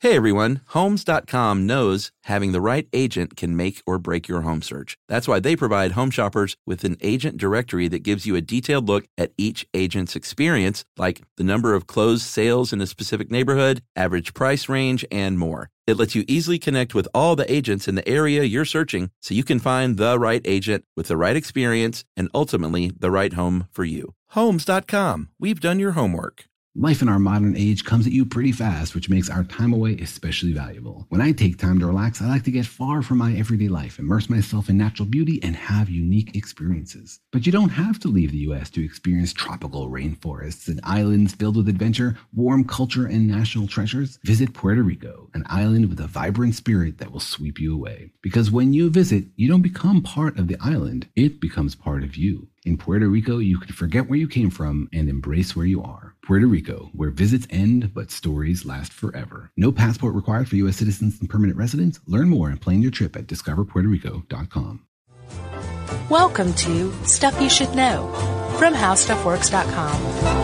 Hey everyone, Homes.com knows having the right agent can make or break your home search. That's why they provide home shoppers with an agent directory that gives you a detailed look at each agent's experience, like the number of closed sales in a specific neighborhood, average price range, and more. It lets you easily connect with all the agents in the area you're searching so you can find the right agent with the right experience and ultimately the right home for you. Homes.com. We've done your homework. Life in our modern age comes at you pretty fast, which makes our time away especially valuable. When I take time to relax, I like to get far from my everyday life, immerse myself in natural beauty, and have unique experiences. But you don't have to leave the U.S. to experience tropical rainforests and islands filled with adventure, warm culture, and national treasures. Visit Puerto Rico, an island with a vibrant spirit that will sweep you away. Because when you visit, you don't become part of the island, it becomes part of you. In Puerto Rico, you can forget where you came from and embrace where you are. Puerto Rico, where visits end, but stories last forever. No passport required for U.S. citizens and permanent residents. Learn more and plan your trip at discoverpuertorico.com. Welcome to Stuff You Should Know from HowStuffWorks.com.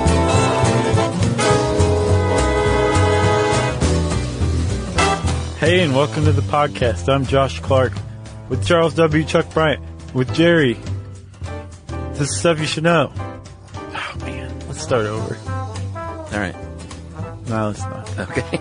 Hey, and welcome to the podcast. I'm Josh Clark with Charles W. Chuck Bryant, with Jerry. This is Stuff You Should Know. Oh, man. Let's start over. All right. No, let's not. Okay.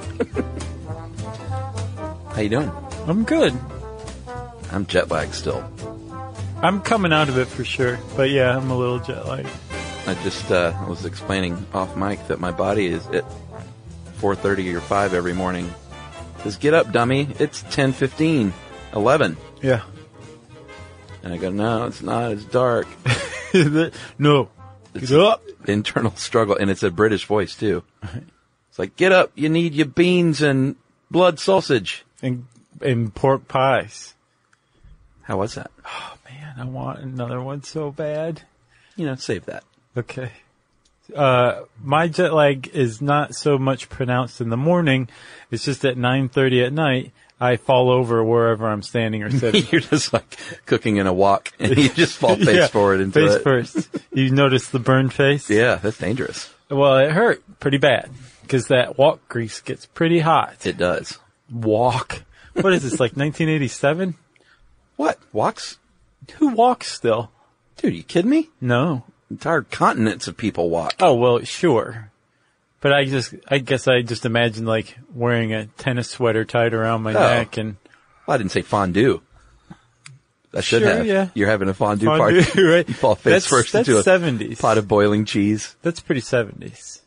How you doing? I'm good. I'm jet lagged still. I'm coming out of it for sure. But yeah, I'm a little jet lagged. I just was explaining off mic that my body is at 4:30 or 5 every morning. Says, get up, dummy. It's 10:15, 11. Yeah. And I go, no, it's not. It's dark. No. It's Get up. Internal struggle. And it's a British voice, too. It's like, get up. You need your beans and blood sausage. And pork pies. How was that? Oh, man, I want another one so bad. Save that. Okay. My jet lag is not so much pronounced in the morning. It's just at 9:30 at night, I fall over wherever I'm standing or sitting. You're just like cooking in a wok and you just fall face forward into face it. first. You notice the burned face? Yeah, that's dangerous. Well, it hurt pretty bad because that wok grease gets pretty hot. It does. Wok. What is this, like 1987? What? Woks? Who walks still? Dude, you kidding me? No. Entire continents of people walk. Oh, well, sure. But I guess I just imagine like wearing a tennis sweater tied around my neck and. Well, I didn't say fondue. I should sure, have. Yeah. You're having a fondue party. Right. You fall face first that's into a 70s. pot of boiling cheese. That's pretty 70s.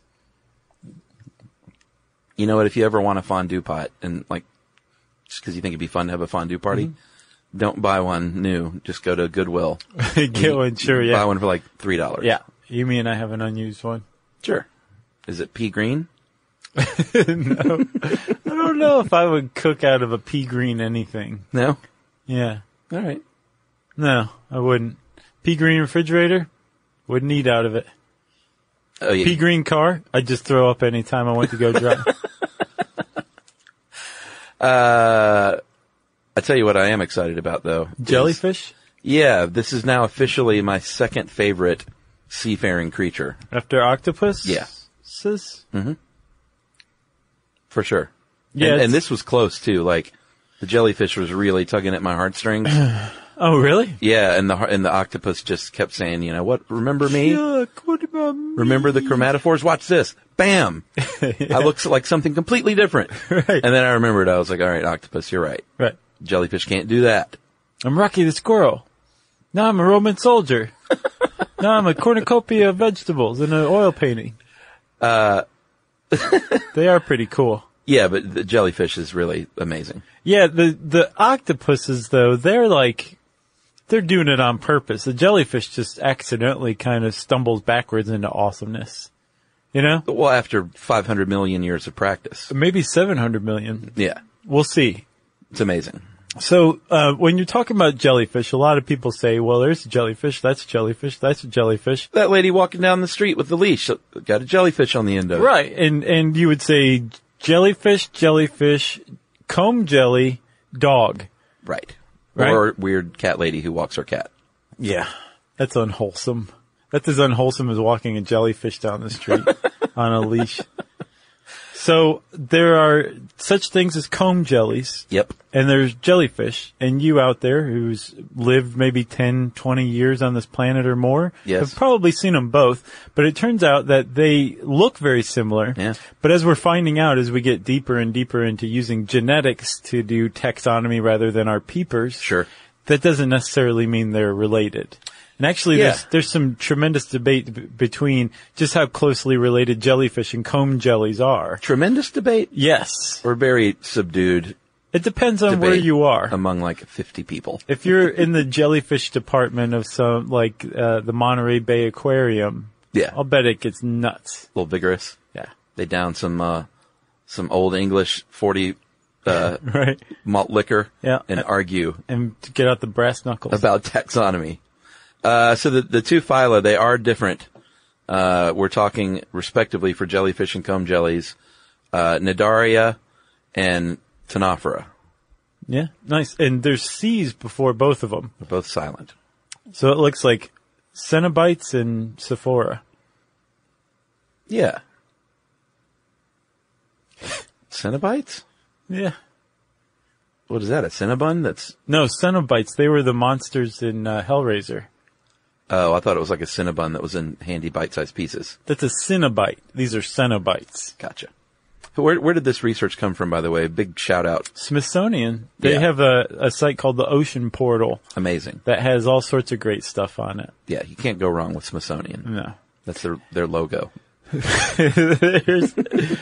You know what? If you ever want a fondue pot and like, just because you think it'd be fun to have a fondue party, don't buy one new. Just go to Goodwill. Get one, sure, yeah. Buy one for like $3. Yeah. You mean I have an unused one? Sure. Is it pea green? No. I don't know if I would cook out of a pea green anything. No? Yeah. All right. No, I wouldn't. Pea green refrigerator? Wouldn't eat out of it. Oh, yeah. Pea green car? I'd just throw up any time I went to go drive. I tell you what I am excited about, though. Jellyfish? Yeah, this is now officially my second favorite seafaring creature. After octopus? Yeah. Mm-hmm. For sure. Yeah. And this was close, too. Like, the jellyfish was really tugging at my heartstrings. Oh, really? Yeah, and the octopus just kept saying, you know what, remember me? Yuck, what about me? Remember the chromatophores? Watch this. Bam! Yeah. I look like something completely different. Right. And then I remembered, I was like, all right, octopus, you're right. Right. Jellyfish can't do that. I'm Rocky the squirrel. Now I'm a Roman soldier. Now I'm a cornucopia of vegetables in an oil painting. They are pretty cool. Yeah, but the jellyfish is really amazing. Yeah, the octopuses, though, they're doing it on purpose. The jellyfish just accidentally kind of stumbles backwards into awesomeness. You know? Well, after 500 million years of practice. Maybe 700 million. Yeah. We'll see. It's amazing. So, when you're talking about jellyfish, a lot of people say, well, there's a jellyfish, that's a jellyfish, that's a jellyfish. That lady walking down the street with the leash got a jellyfish on the end of it. Right. And you would say jellyfish, comb jelly, dog. Right. Right? Or weird cat lady who walks her cat. Yeah. That's unwholesome. That's as unwholesome as walking a jellyfish down the street on a leash. So there are such things as comb jellies. Yep. And there's jellyfish. And you out there who's lived maybe 10, 20 years on this planet or more Yes. have probably seen them both. But it turns out that they look very similar. Yeah. But as we're finding out, as we get deeper and deeper into using genetics to do taxonomy rather than our peepers, Sure. that doesn't necessarily mean they're related. And actually, Yeah. there's some tremendous debate between just how closely related jellyfish and comb jellies are. Tremendous debate Yes. or very subdued It depends on where debate you are. among like 50 people. If you're in the jellyfish department of some, like, the Monterey Bay Aquarium, Yeah. I'll bet it gets nuts. A little vigorous. Yeah. They down some old English 40 Right. malt liquor Yeah. and argue And to get out the brass knuckles. about taxonomy. So the two phyla, they are different. We're talking respectively for jellyfish and comb jellies, Cnidaria and Ctenophora. Yeah. Nice. And there's C's before both of them. They're both silent. So it looks like Cenobites and Sephora. Yeah. Cenobites? Yeah. What is that? A Cinnabon? That's, No, Cenobites. They were the monsters in Hellraiser. oh, I thought it was like a Cinnabon that was in handy bite-sized pieces. That's a Cenobite. These are Cenobites. Gotcha. Where did this research come from, by the way? Big shout out. Smithsonian. They Yeah. have a site called the Ocean Portal Amazing. that has all sorts of great stuff on it. Yeah, you can't go wrong with Smithsonian. No. That's their logo. there's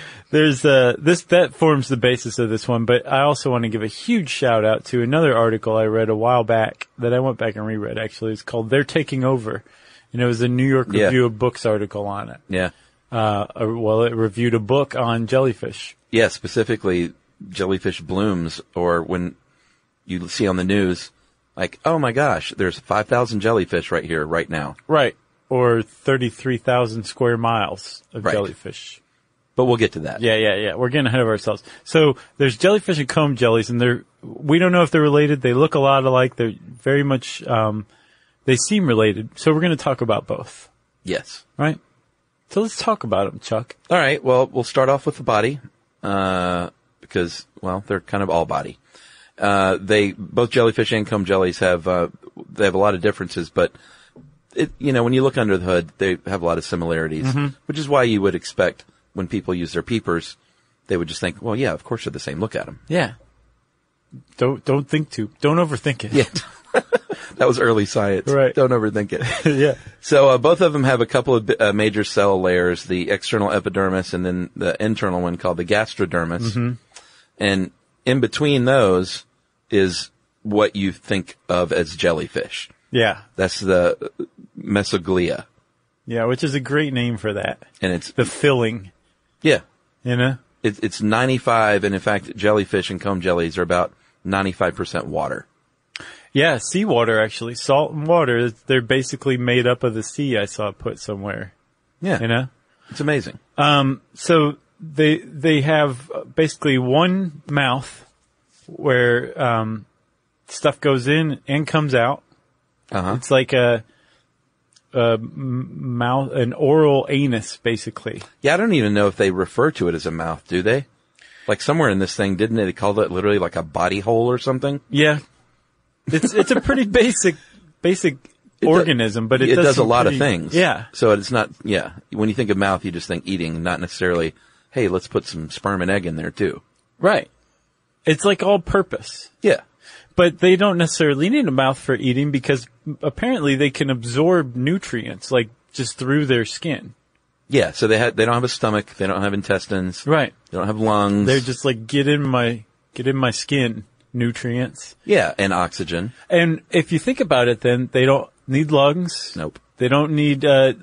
that forms the basis of this one, but I also want to give a huge shout out to another article I read a while back that I went back and reread actually. It's called They're Taking Over. And it was a New York Yeah. Review of Books article on it. Yeah. It reviewed a book on jellyfish. Yeah, specifically jellyfish blooms, or when you see on the news, like, oh my gosh, there's 5,000 jellyfish right here, right now. Right. Or 33,000 square miles of Right. jellyfish. But we'll get to that. Yeah. We're getting ahead of ourselves. So there's jellyfish and comb jellies, and we don't know if they're related. They look a lot alike. They're very much, they seem related. So we're going to talk about both. Yes. Right? So let's talk about them, Chuck. All right. Well, we'll start off with the body, because, well, they're kind of all body. Both jellyfish and comb jellies they have a lot of differences, but when you look under the hood, they have a lot of similarities, which is why you would expect when people use their peepers, they would just think, well, yeah, of course they're the same. Look at them. Yeah. Don't overthink it. Yeah. That was early science. Right. Don't overthink it. Yeah. So both of them have a couple of major cell layers, the external epidermis and then the internal one called the gastrodermis. And in between those is what you think of as jellyfish. Yeah. That's the mesoglia. Yeah, which is a great name for that. And it's, The filling, yeah, you know? it's 95, and in fact, jellyfish and comb jellies are about 95% water. Yeah, seawater actually. Salt and water, they're basically made up of the sea, I saw it put somewhere, Yeah. you know? It's amazing. So they have basically one mouth where stuff goes in and comes out. Uh-huh. It's like a mouth, an oral anus, basically. Yeah, I don't even know if they refer to it as a mouth, do they? Like somewhere in this thing, didn't they call it literally like a body hole or something? Yeah, it's a pretty basic organism, but it does a some lot pretty- of things. Yeah, So it's not, yeah. When you think of mouth, you just think eating, not necessarily, hey, let's put some sperm and egg in there too. right. It's like all purpose. Yeah. But they don't necessarily need a mouth for eating because apparently they can absorb nutrients, like just through their skin. Yeah. So they don't have a stomach. They don't have intestines. Right. They don't have lungs. They're just like, get in my skin nutrients. yeah. And oxygen. And if you think about it, then they don't need lungs. Nope. They don't need,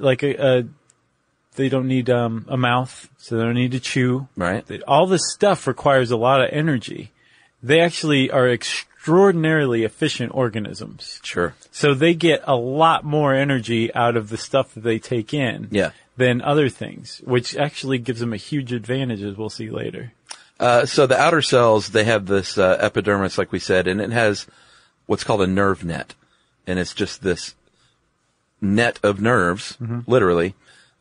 they don't need, a mouth, so they don't need to chew. Right. All this stuff requires a lot of energy. They actually are extraordinarily efficient organisms. Sure. So they get a lot more energy out of the stuff that they take in Yeah. than other things, which actually gives them a huge advantage, as we'll see later. So the outer cells, they have this epidermis, like we said, and it has what's called a nerve net. And it's just this net of nerves, literally,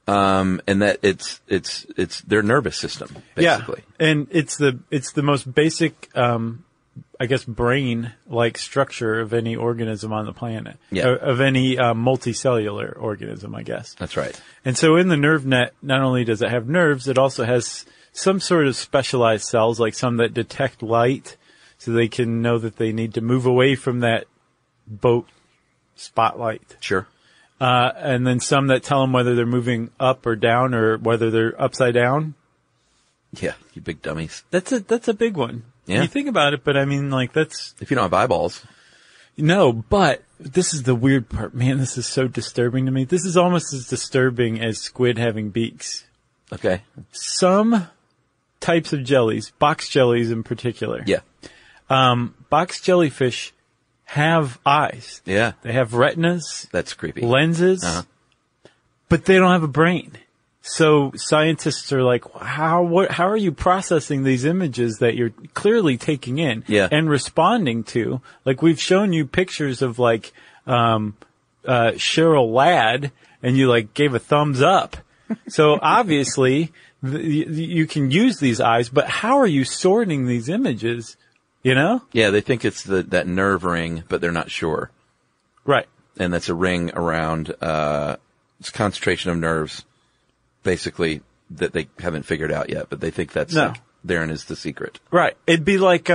and that it's their nervous system, basically. Yeah, and it's the most basic, I guess, brain-like structure of any organism on the planet. Yeah. Of any multicellular organism, I guess. That's right. And so in the nerve net, not only does it have nerves, it also has some sort of specialized cells, like some that detect light, so they can know that they need to move away from that boat spotlight. Sure. And then some that tell them whether they're moving up or down or whether they're upside down. Yeah, you big dummies. That's a big one. Yeah. You think about it, but I mean, like, that's... If you don't have eyeballs. No, but this is the weird part. Man, this is so disturbing to me. This is almost as disturbing as squid having beaks. Okay. Some types of jellies, box jellies in particular. Yeah. Box jellyfish have eyes. Yeah. They have retinas. That's creepy. Lenses. Uh-huh. But they don't have a brain. So scientists are like, how are you processing these images that you're clearly taking in Yeah. and responding to? Like, we've shown you pictures of like, Cheryl Ladd, and you like gave a thumbs up. So obviously you can use these eyes, but how are you sorting these images? You know? Yeah, they think it's that nerve ring, but they're not sure. Right. And that's a ring around, it's a concentration of nerves, basically, that they haven't figured out yet, but they think that's No. like, therein is the secret. Right. It'd be like,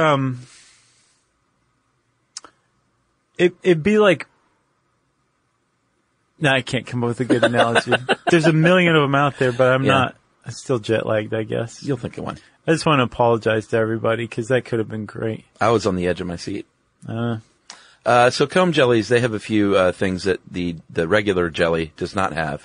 it'd be like, no, I can't come up with a good analogy. There's a million of them out there, but I'm still jet lagged, I guess. You'll think of one. I just want to apologize to everybody because that could have been great. I was on the edge of my seat. So comb jellies, they have a few things that the regular jelly does not have.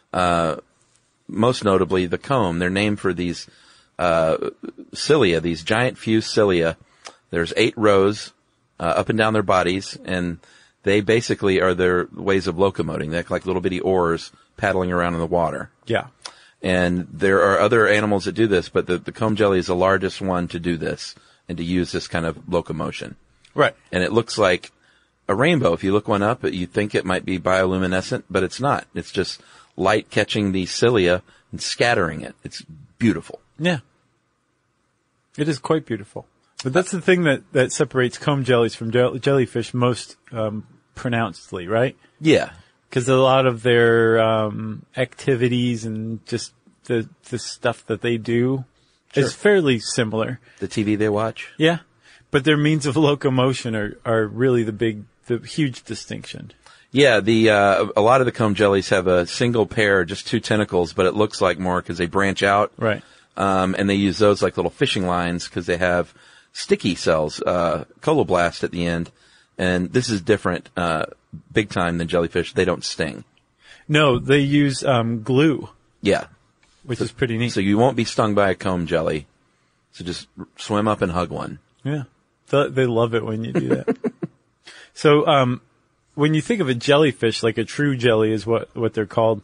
Most notably, the comb. They're named for these cilia, these giant fused cilia. There's 8 rows up and down their bodies, and they basically are their ways of locomoting. They act like little bitty oars paddling around in the water. Yeah. And there are other animals that do this, but the comb jelly is the largest one to do this and to use this kind of locomotion. Right. And it looks like a rainbow. If you look one up, you think it might be bioluminescent, but it's not. It's just light catching the cilia and scattering it. It's beautiful. Yeah. It is quite beautiful. But that's the thing that separates comb jellies from jellyfish most pronouncedly, right? Yeah. Because a lot of their activities and just the stuff that they do is fairly similar. The TV they watch? Yeah. But their means of locomotion are really the huge distinction. Yeah, a lot of the comb jellies have a single pair, just 2 tentacles, but it looks like more because they branch out. Right. And they use those like little fishing lines because they have sticky cells, coloblast at the end. And this is different, big time than jellyfish. They don't sting. No, they use glue. Yeah. Which is pretty neat. So you won't be stung by a comb jelly. So just swim up and hug one. Yeah. They love it when you do that. So, when you think of a jellyfish, like a true jelly is what they're called,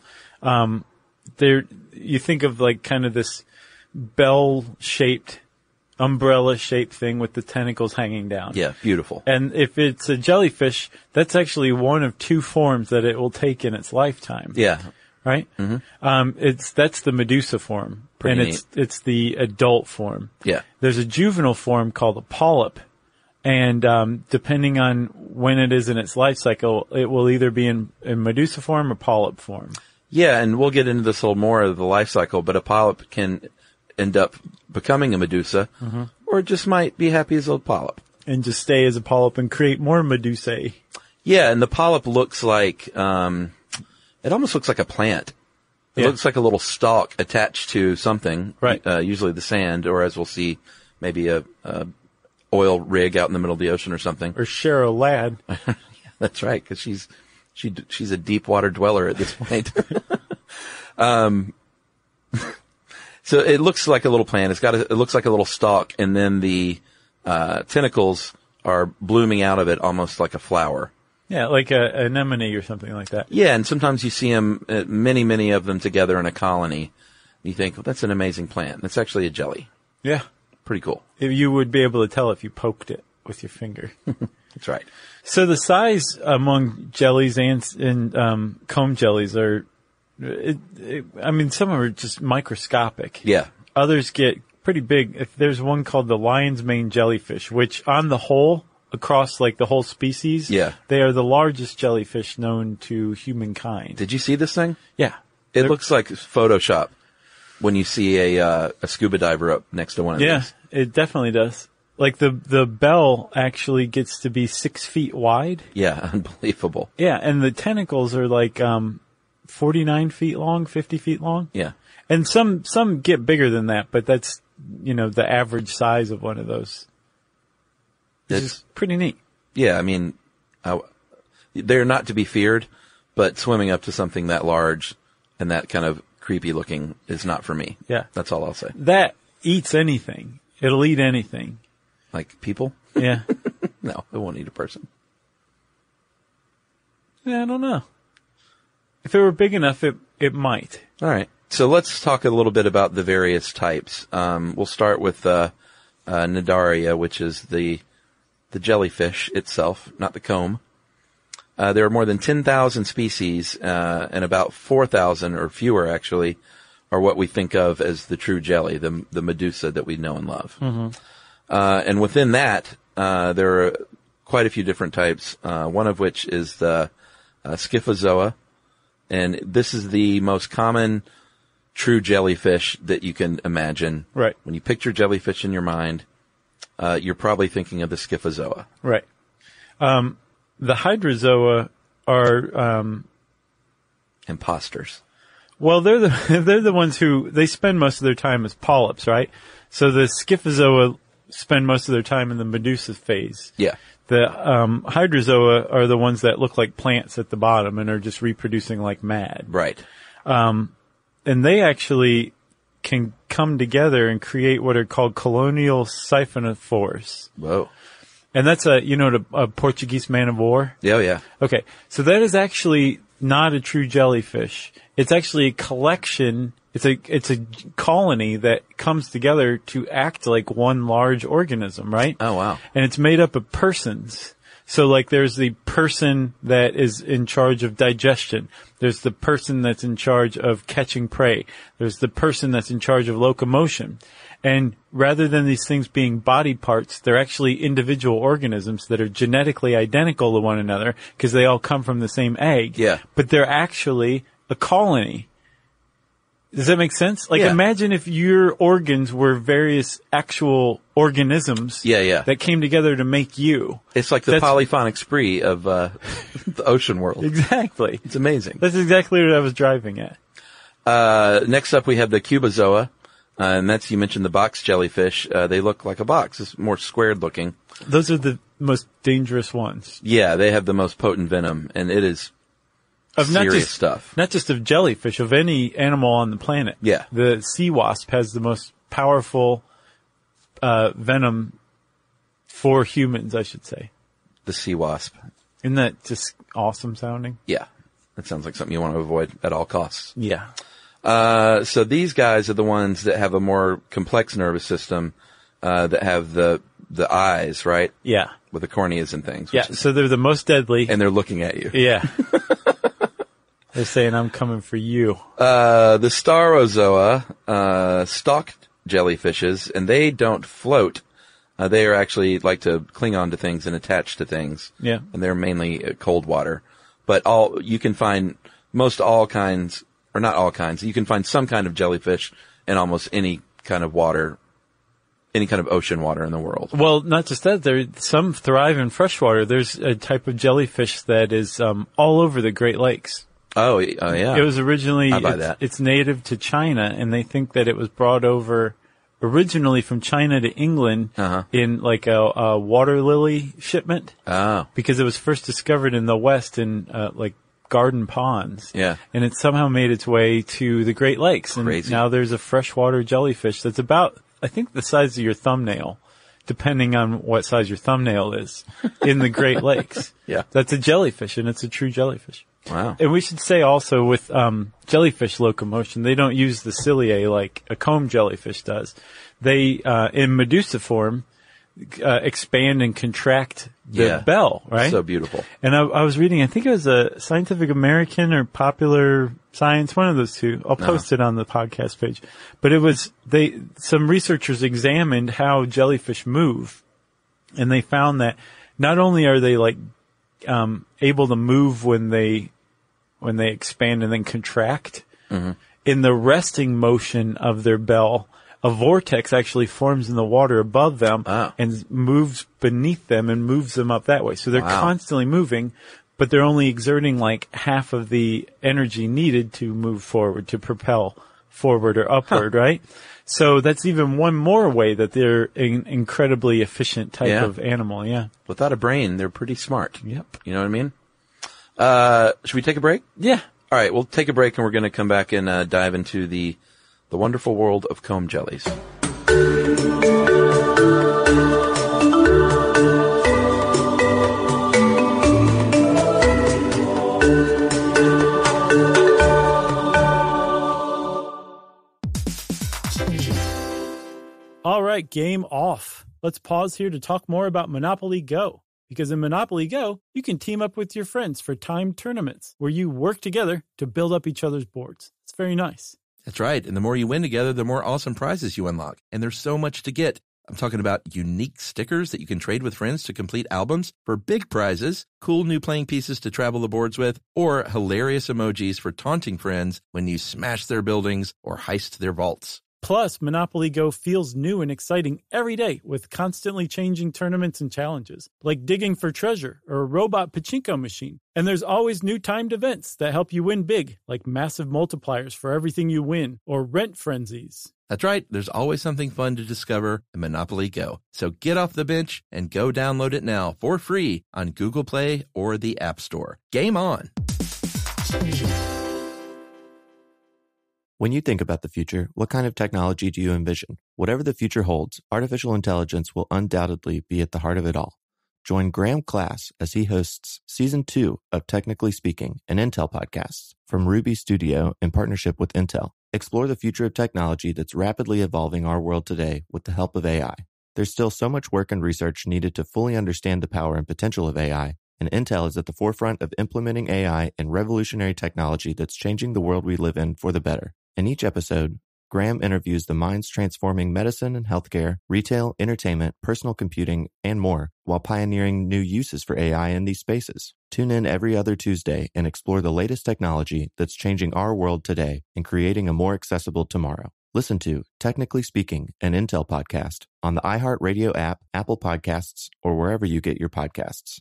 you think of like kind of this bell-shaped, umbrella-shaped thing with the tentacles hanging down. Yeah, beautiful. And if it's a jellyfish, that's actually one of 2 forms that it will take in its lifetime. Yeah. Right? Mm-hmm. That's the Medusa form. Pretty and neat. it's the adult form. Yeah. There's a juvenile form called a polyp. And, depending on when it is in its life cycle, it will either be in Medusa form or polyp form. Yeah, and we'll get into this a little more of the life cycle, but a polyp can end up becoming a Medusa, or it just might be happy as a polyp. And just stay as a polyp and create more Medusae. Yeah, and the polyp looks like, it almost looks like a plant. It looks like a little stalk attached to something. Right. Usually the sand, or as we'll see, maybe a oil rig out in the middle of the ocean or something. Or Cheryl Ladd. Yeah, that's right, because she's a deep water dweller at this point. So it looks like a little plant. It looks like a little stalk, and then the tentacles are blooming out of it almost like a flower. Yeah, like a anemone or something like that. Yeah, and sometimes you see them, many of them together in a colony. You think, well, that's an amazing plant. That's actually a jelly. Yeah. Pretty cool. You would be able to tell if you poked it with your finger. That's right. So the size among jellies and comb jellies are I mean, some of them are just microscopic. Yeah. Others get pretty big. If there's one called the lion's mane jellyfish, which on the whole, across like the whole species, they are the largest jellyfish known to humankind. Did you see this thing? Yeah. It looks like Photoshop when you see a scuba diver up next to one of these. Yeah, it definitely does. Like the bell actually gets to be 6 feet wide. Yeah, unbelievable. Yeah, and the tentacles are like 49 feet long, 50 feet long. Yeah. And some get bigger than that, but that's, the average size of one of those. It's pretty neat. Yeah, I mean, they're not to be feared, but swimming up to something that large and that kind of creepy looking is not for me. Yeah. That's all I'll say. That eats anything. It'll eat anything. Like people? Yeah. No, it won't eat a person. Yeah, I don't know. If it were big enough, it might. All right. So let's talk a little bit about the various types. We'll start with Cnidaria, which is the jellyfish itself, not the comb. There are more than 10,000 species, and about 4,000 or fewer actually are what we think of as the true jelly, the Medusa that we know and love. Mm-hmm. And within that, there are quite a few different types, one of which is the Scyphozoa, and this is the most common true jellyfish that you can imagine. Right. When you picture jellyfish in your mind, you're probably thinking of the Scyphozoa. Right. The Hydrozoa are imposters. Well, they're the ones who they spend most of their time as polyps, right? So the Scyphozoa spend most of their time in the Medusa phase. Yeah. The Hydrozoa are the ones that look like plants at the bottom and are just reproducing like mad. Right. And they actually can come together and create what are called colonial siphonophores. Whoa. And that's a Portuguese man of war? Yeah, yeah. Okay. So that is actually not a true jellyfish. It's actually a collection. It's a colony that comes together to act like one large organism, right? Oh, wow. And it's made up of persons. So like there's the person that is in charge of digestion. There's the person that's in charge of catching prey. There's the person that's in charge of locomotion. And rather than these things being body parts, they're actually individual organisms that are genetically identical to one another because they all come from the same egg. Yeah. But they're actually a colony. Does that make sense? Like, imagine if your organs were various actual organisms that came together to make you. It's like the polyphonic spree of the ocean world. Exactly. It's amazing. That's exactly what I was driving at. Next up, we have the Cubozoa, and that's, you mentioned the box jellyfish. They look like a box. It's more squared looking. Those are the most dangerous ones. Yeah, they have the most potent venom, and it is serious stuff. Not just of jellyfish, of any animal on the planet. Yeah. The sea wasp has the most powerful venom for humans, I should say. The sea wasp. Isn't that just awesome sounding? Yeah. That sounds like something you want to avoid at all costs. Yeah. So these guys are the ones that have a more complex nervous system, that have the eyes, right? Yeah. With the corneas and things. Yeah. So they're the most deadly. And they're looking at you. Yeah. They're saying, I'm coming for you. The Staurozoa, stalked jellyfishes, and they don't float. They are actually like to cling on to things and attach to things. Yeah. And they're mainly cold water. But you can find all kinds, or not all kinds, you can find some kind of jellyfish in almost any kind of water, any kind of ocean water in the world. Well, not just that, some thrive in freshwater. There's a type of jellyfish that is, all over the Great Lakes. Oh, yeah. It was originally, it's native to China, and they think that it was brought over originally from China to England in like a water lily shipment. Oh. Because it was first discovered in the West in, like garden ponds. Yeah. And it somehow made its way to the Great Lakes. Crazy. And now there's a freshwater jellyfish that's about, I think, the size of your thumbnail, depending on what size your thumbnail is, in the Great Lakes. Yeah. That's a jellyfish, and it's a true jellyfish. Wow. And we should say also with jellyfish locomotion, they don't use the ciliae like a comb jellyfish does. They, in Medusa form, expand and contract the bell, right? So beautiful. And I was reading, I think it was a Scientific American or Popular Science, one of those two. I'll post it on the podcast page. But it was, some researchers examined how jellyfish move, and they found that not only are they able to move when they expand and then contract, in the resting motion of their bell, a vortex actually forms in the water above them and moves beneath them and moves them up that way. So they're constantly moving, but they're only exerting half of the energy needed to move forward, to propel forward or upward, right? So that's even one more way that they're an incredibly efficient type of animal, Without a brain, they're pretty smart. Yep. You know what I mean? Should we take a break? Yeah. All right, we'll take a break, and we're going to come back and dive into the wonderful world of comb jellies. All right, game off. Let's pause here to talk more about Monopoly Go. Because in Monopoly Go, you can team up with your friends for timed tournaments where you work together to build up each other's boards. It's very nice. That's right. And the more you win together, the more awesome prizes you unlock. And there's so much to get. I'm talking about unique stickers that you can trade with friends to complete albums for big prizes, cool new playing pieces to travel the boards with, or hilarious emojis for taunting friends when you smash their buildings or heist their vaults. Plus, Monopoly Go feels new and exciting every day with constantly changing tournaments and challenges, like digging for treasure or a robot pachinko machine. And there's always new timed events that help you win big, like massive multipliers for everything you win or rent frenzies. That's right. There's always something fun to discover in Monopoly Go. So get off the bench and go download it now for free on Google Play or the App Store. Game on! When you think about the future, what kind of technology do you envision? Whatever the future holds, artificial intelligence will undoubtedly be at the heart of it all. Join Graham Class as he hosts Season 2 of Technically Speaking, an Intel podcast from Ruby Studio in partnership with Intel. Explore the future of technology that's rapidly evolving our world today with the help of AI. There's still so much work and research needed to fully understand the power and potential of AI, and Intel is at the forefront of implementing AI and revolutionary technology that's changing the world we live in for the better. In each episode, Graham interviews the minds transforming medicine and healthcare, retail, entertainment, personal computing, and more, while pioneering new uses for AI in these spaces. Tune in every other Tuesday and explore the latest technology that's changing our world today and creating a more accessible tomorrow. Listen to Technically Speaking, an Intel podcast on the iHeartRadio app, Apple Podcasts, or wherever you get your podcasts.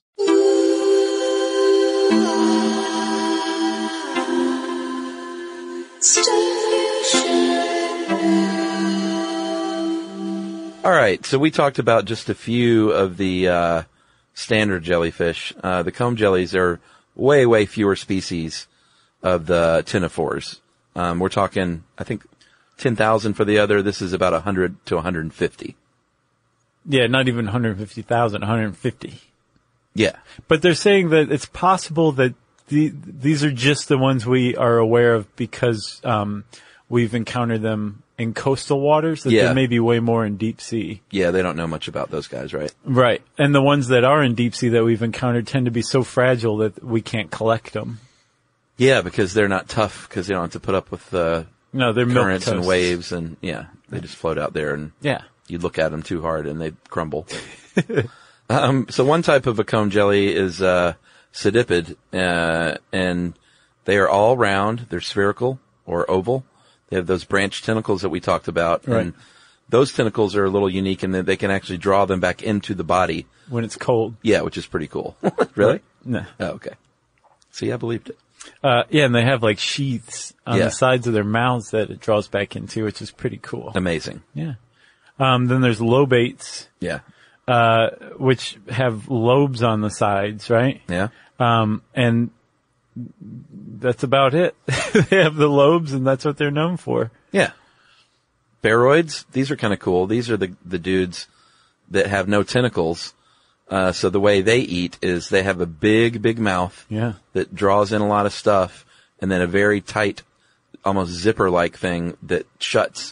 All right, so we talked about just a few of the standard jellyfish. The comb jellies are way, way fewer species of the ctenophores. We're talking, I think, 10,000 for the other. This is about 100 to 150. Yeah, not even 150,000, 150. Yeah. But they're saying that it's possible that these are just the ones we are aware of because we've encountered them in coastal waters, that there may be way more in deep sea. Yeah, they don't know much about those guys, right? Right. And the ones that are in deep sea that we've encountered tend to be so fragile that we can't collect them. Yeah, because they're not tough, because they don't have to put up with they're currents and milquetoast. waves, and they just float out there, and you look at them too hard and they crumble. So one type of a comb jelly is Cedipid, and they are all round. They're spherical or oval. They have those branched tentacles that we talked about, and those tentacles are a little unique in that they can actually draw them back into the body when it's cold. Yeah, which is pretty cool. Really? No. Oh, okay. See, I believed it. And they have like sheaths on the sides of their mouths that it draws back into, which is pretty cool. Amazing. Yeah. Then there's lobates. Yeah. Which have lobes on the sides, right? Yeah. And that's about it. They have the lobes, and that's what they're known for. Yeah. Baroids, these are kind of cool. These are the dudes that have no tentacles. So the way they eat is they have a big, big mouth that draws in a lot of stuff, and then a very tight, almost zipper-like thing that shuts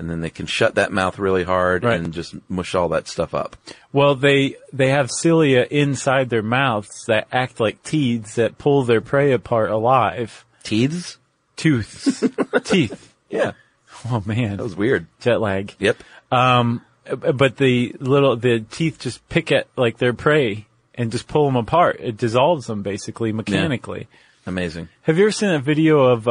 and then they can shut that mouth really hard and just mush all that stuff up. Well, they have cilia inside their mouths that act like teeth that pull their prey apart alive. Teeths? Tooths. Teeth. Yeah. Oh man. That was weird. Jet lag. Yep. But the teeth just pick at like their prey and just pull them apart. It dissolves them basically mechanically. Yeah. Amazing. Have you ever seen a video of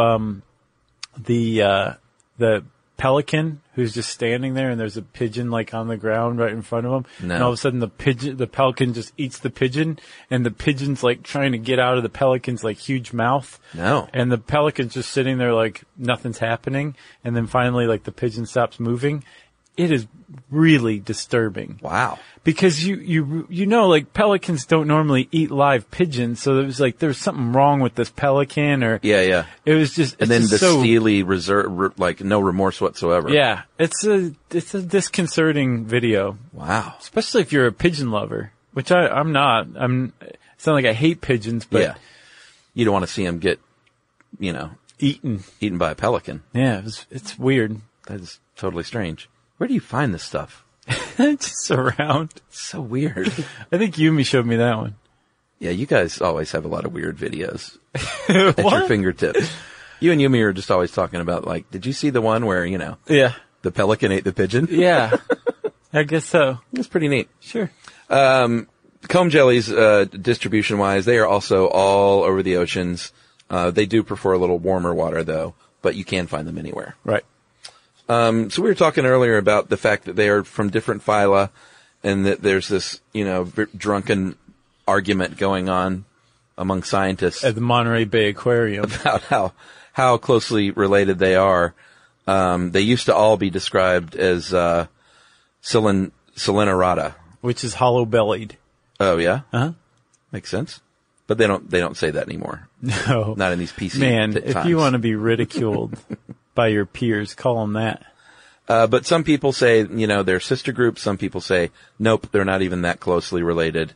the pelican who's just standing there and there's a pigeon like on the ground right in front of him? No. And all of a sudden the pelican just eats the pigeon, and the pigeon's like trying to get out of the pelican's like huge mouth. No. And the pelican's just sitting there like nothing's happening, and then finally like the pigeon stops moving. It is really disturbing. Wow. Because you know, like pelicans don't normally eat live pigeons, so there's something wrong with this pelican, or Yeah. it was just, And then just the so, steely reserve, like no remorse whatsoever. yeah, it's a disconcerting video, Wow. especially if you're a pigeon lover, which I'm not. It's not like I hate pigeons, but Yeah. You don't want to see them get, eaten. eaten by a pelican. Yeah, it's weird. That is totally strange. Where do you find this stuff? Just around. It's so weird. I think Yumi showed me that one. Yeah, you guys always have a lot of weird videos at your What? fingertips. You and Yumi are just always talking about, like, did you see the one where, Yeah. the pelican ate the pigeon? Yeah. I guess so. It's pretty neat. Sure. Comb jellies, distribution-wise, they are also all over the oceans. They do prefer a little warmer water, though, but you can find them anywhere. Right. So we were talking earlier about the fact that they are from different phyla, and that there's this, drunken argument going on among scientists At the Monterey Bay Aquarium. about how closely related they are. They used to all be described as Selenorata. Which is hollow-bellied. Oh yeah, Uh-huh. makes sense. But they don't say that anymore. No. Not in these PC Man, times. if you want to be ridiculed by your peers, call them that. But some people say, they're sister groups. Some people say, nope, they're not even that closely related.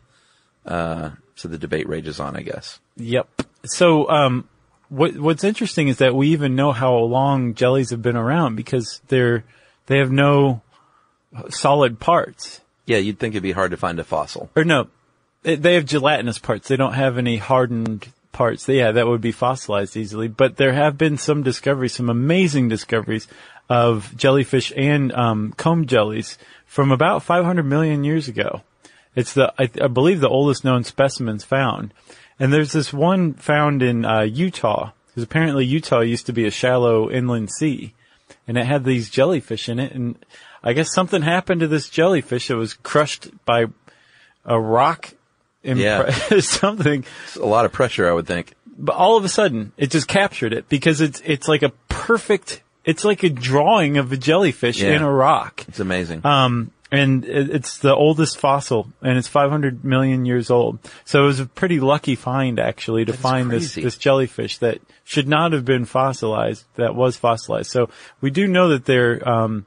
So the debate rages on, I guess. Yep. So, what's interesting is that we even know how long jellies have been around because they have no solid parts. Yeah, you'd think it'd be hard to find a fossil. Or no, they have gelatinous parts. They don't have any hardened parts. Yeah, that would be fossilized easily. But there have been some discoveries, some amazing discoveries of jellyfish and comb jellies from about 500 million years ago. It's I believe the oldest known specimens found. And there's this one found in Utah, because apparently Utah used to be a shallow inland sea, and it had these jellyfish in it. And I guess something happened to this jellyfish. It was crushed by a rock. Something. It's a lot of pressure, I would think. But all of a sudden, it just captured it because it's like a perfect. It's like a drawing of a jellyfish in a rock. It's amazing. And it's the oldest fossil, and it's 500 million years old. So it was a pretty lucky find, actually, to find this jellyfish that should not have been fossilized, that was fossilized. So we do know that they're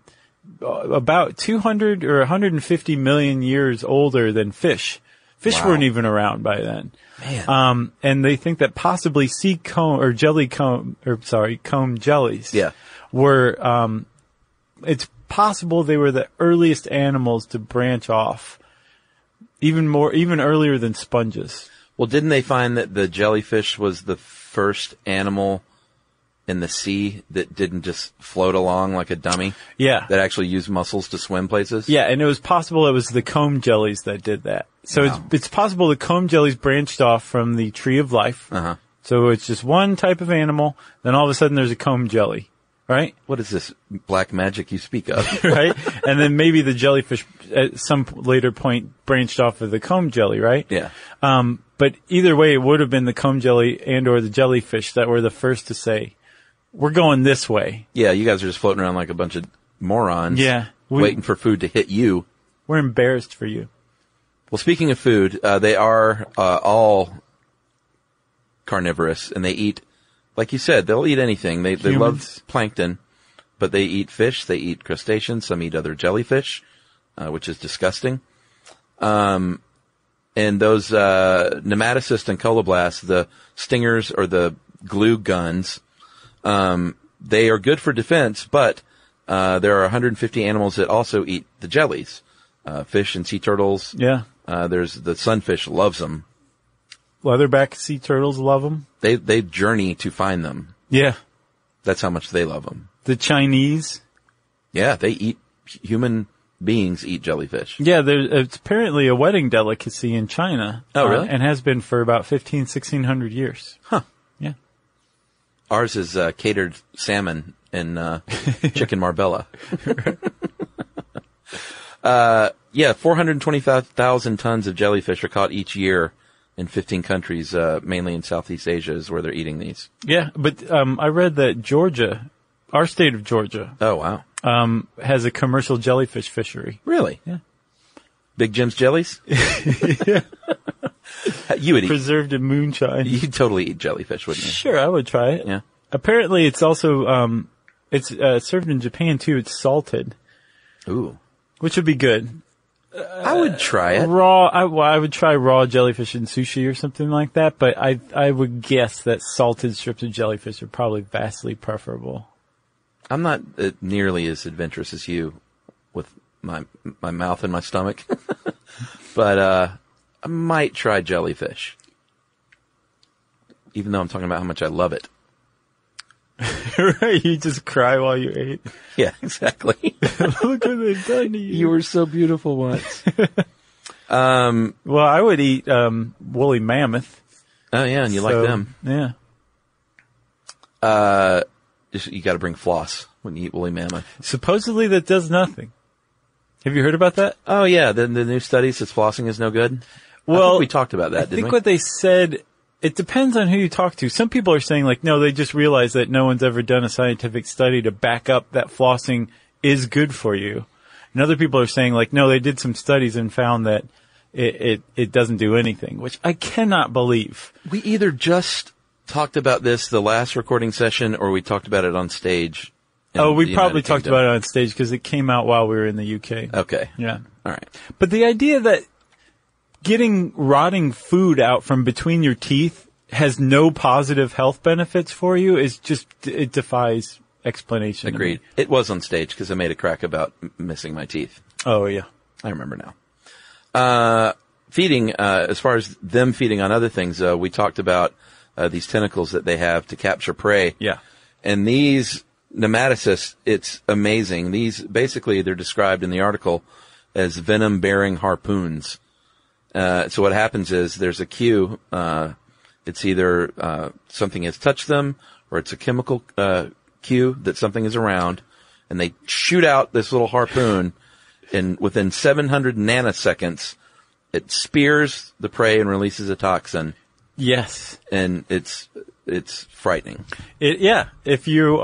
about 200 or 150 million years older than fish. Fish weren't even around by then. Man. And they think that possibly comb jellies. Yeah. Were, it's possible they were the earliest animals to branch off. Even earlier than sponges. Well, didn't they find that the jellyfish was the first animal in the sea that didn't just float along like a dummy? Yeah. That actually used muscles to swim places? Yeah, and it was possible it was the comb jellies that did that. So it's possible the comb jellies branched off from the tree of life. Uh-huh. So it's just one type of animal, then all of a sudden there's a comb jelly. Right? What is this black magic you speak of? Right? And then maybe the jellyfish at some later point branched off of the comb jelly, right? Yeah. But either way, it would have been the comb jelly and or the jellyfish that were the first to say, we're going this way. Yeah, you guys are just floating around like a bunch of morons. Yeah. Waiting for food to hit you. We're embarrassed for you. Well, speaking of food, they are all carnivorous, and they eat, like you said, they'll eat anything. They love plankton, but they eat fish, they eat crustaceans, some eat other jellyfish, which is disgusting. And those nematocysts and coloblasts, the stingers or the glue guns, they are good for defense, but There are 150 animals that also eat the jellies. Fish and sea turtles. Yeah. There's the sunfish loves them. Leatherback sea turtles love them. They journey to find them. Yeah. That's how much they love them. The Chinese. Yeah, they eat, human beings eat jellyfish. Yeah, it's apparently a wedding delicacy in China. Oh, really? And has been for about 1600 years. Huh. Yeah. Ours is catered salmon and chicken marbella. 425,000 tons of jellyfish are caught each year in 15 countries, mainly in Southeast Asia is where they're eating these. Yeah, but I read that Georgia, our state of Georgia, Oh, wow. has a commercial jellyfish fishery. Really? Yeah. Big Jim's jellies? Yeah. You would eat. Preserved in moonshine. You'd totally eat jellyfish, wouldn't you? Sure, I would try it. Yeah. Apparently it's also, it's served in Japan too. It's salted, Ooh. which would be good. I would try it. Raw, I would try raw jellyfish in sushi or something like that, but I would guess that salted strips of jellyfish are probably vastly preferable. I'm not nearly as adventurous as you with my mouth and my stomach, but I might try jellyfish, even though I'm talking about how much I love it. Right, you just cry while you ate. Yeah, exactly. Look what they've done to you. You were so beautiful once. Well, I would eat woolly mammoth. Oh yeah, and you like them. Yeah. You got to bring floss when you eat woolly mammoth. Supposedly that does nothing. Have you heard about that? Oh yeah, the new study says flossing is no good. Well, I think we talked about that, I didn't think we? what they said, it depends on who you talk to. Some people are saying like, no, they just realized that no one's ever done a scientific study to back up that flossing is good for you. And other people are saying like, no, they did some studies and found that it doesn't do anything, which I cannot believe. We either just talked about this the last recording session or we talked about it on stage. Oh, we the probably United talked Kingdom. about it on stage because it came out while we were in the UK. Okay. Yeah. All right. But the idea that getting rotting food out from between your teeth has no positive health benefits for you is just, it defies explanation. to me. Agreed. It was on stage because I made a crack about missing my teeth. Oh, yeah. I remember now. Feeding, as far as them feeding on other things, we talked about these tentacles that they have to capture prey. Yeah. And these nematocysts, it's amazing. These, basically, they're described in the article as venom-bearing harpoons. So what happens is there's a cue, it's either something has touched them or it's a chemical cue that something is around, and they shoot out this little harpoon, and within 700 nanoseconds, it spears the prey and releases a toxin, Yes. and it's frightening. Yeah. If